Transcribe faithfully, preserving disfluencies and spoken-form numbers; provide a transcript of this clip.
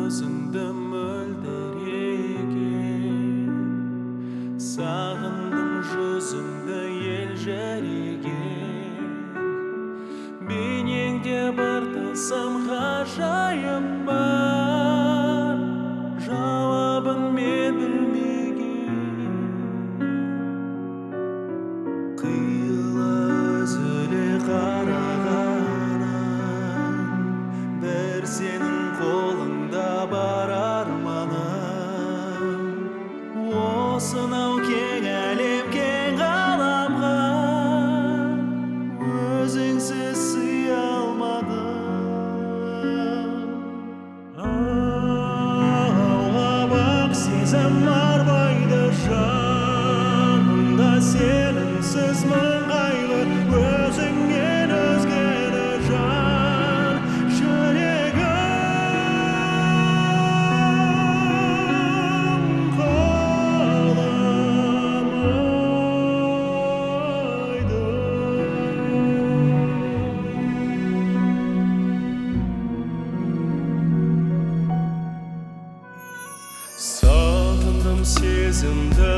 өзіңді мөлдіреген, сағындым жүзіңді елжіреген. Бейнеңде бар тылсым ғажайып бар, жауабын мен білмеген. Қиыла үзіле қарағаным, бір сенің қолыңда бар арманым. Осынау кең әлем, кең ғаламға өзіңсіз сыя алмадым. Ауға бақ, сезім арбайды жанымда, сенімсіз мың қайғы, өзіңнен өзгені жан жүрегім қаламайды. Сағындым сезімді